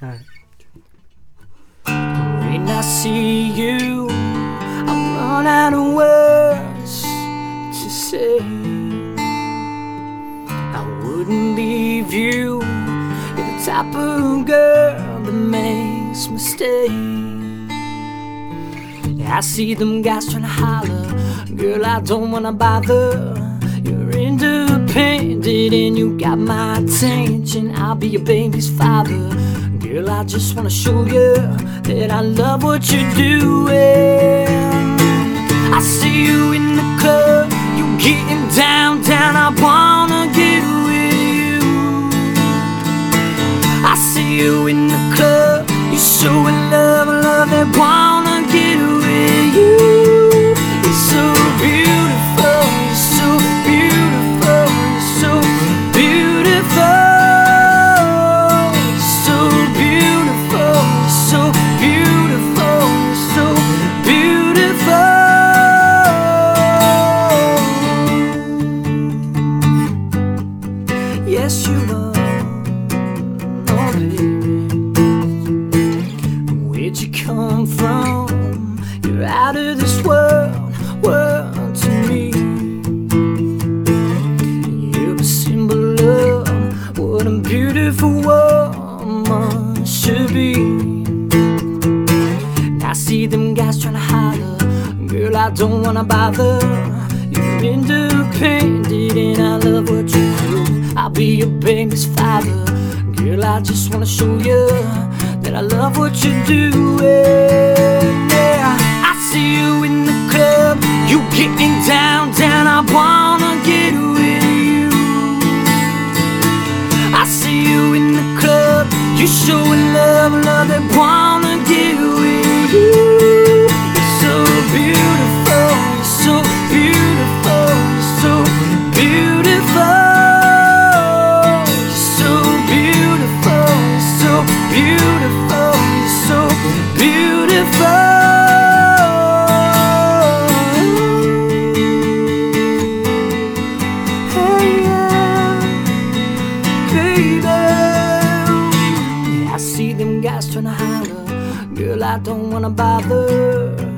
Alright. When I see you, I run out of words to say. I wouldn't leave you. You're the type of girl that makes me stay. I see them guys trying to holler, girl, I don't wanna bother. You're independent and you got my attention. I'll be your baby's father. Girl, I just wanna show you that I love what you're doing. I see you in the club, you getting down, I wanna get with you. I see you in the club, you showing love, that wanna get with you. It's so beautiful, it's so beautiful, it's so beautiful. Yes, you are, oh baby. Where'd you come from? You're out of this world to me. You're a symbol of what a beautiful woman should be. I see them guys trying to holler, girl, I don't wanna bother. You're independent and I love what you do. I'll be your baby's father. Girl, I just wanna show you that I love what you're doing. Yeah, I see you in the club, you getting down, I wanna get with you. I see you in the club, you showing love, that wanna get with you. It's so beautiful, it's so beautiful, it's so beautiful. Beautiful, so beautiful. Hey, yeah, baby. Yeah, I see them guys trying to holler, girl, I don't wanna bother.